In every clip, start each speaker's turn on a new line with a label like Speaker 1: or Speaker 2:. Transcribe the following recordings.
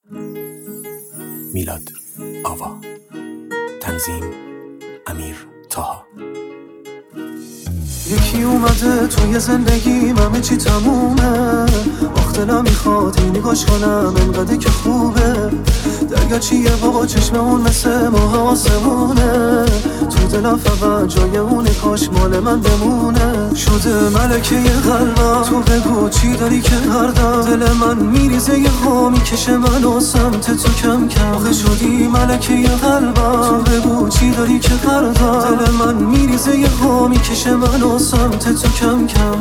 Speaker 1: میلاد آوا. تنظیم امیر طاها.
Speaker 2: یکی اومده توی زندگیم همه چی تمومه، وقت نمیخواد این نگاش کنم انقدر که خوبه. دریاچیه بابا چشم اون مثل ماه آسمونه، تو دلم فقط جای اونه، کاش مال من بمونه. شده ملکه قلبم، تو بگو چی داری که هر دم دل من میریزه یه ها میکشه منو سمت تو کم کم. آخه شدی ملکه قلبم، تو بگو چی داری که هر دم دل من میریزه یه ها میکشه منو سمت تو کم کم.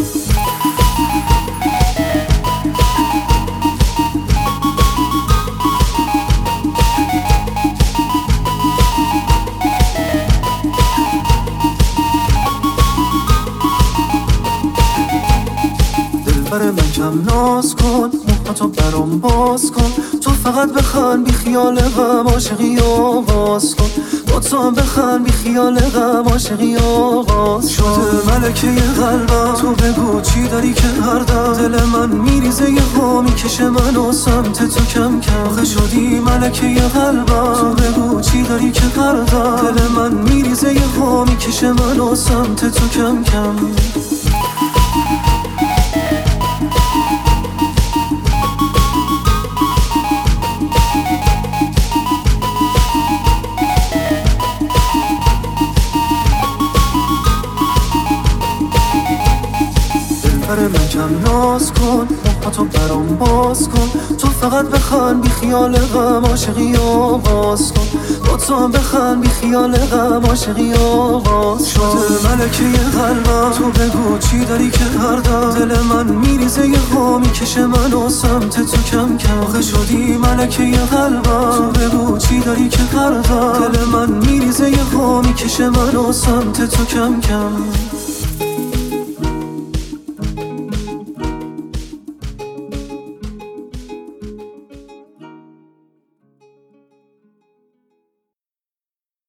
Speaker 2: برای من کم ناز کن، موهاتو برام باز کن، تو فقط بخند بی خیال غم، عاشقی آواز کن. با تو هم بخند بی خیال غم، عاشقی آواز شده ملکه قلبم، تو بگو چی داری که هر دم دل من میریزه یه ها میکشه منو سمت تو کم کم. آخه شدی ملکه قلبم، تو بگو چی داری که هر دم دل من میریزه یه ها میکشه منو سمت تو کم کم. برای من کم ناز کن، موهاتو برام باز کن، تو فقط بخند بی خیال غم، عاشقی آواز کن. با تو هم بخند بی خیال غم، عاشقی آواز شده ملکه قلبم، تو بگو چی داری که هر دم دل من میریزه یه ها میکشه منو سمت تو کم کم. آخه شدی ملکه قلبم، تو بگو چی داری که هر دم دل من میریزه یه ها میکشه منو سمت تو کم کم.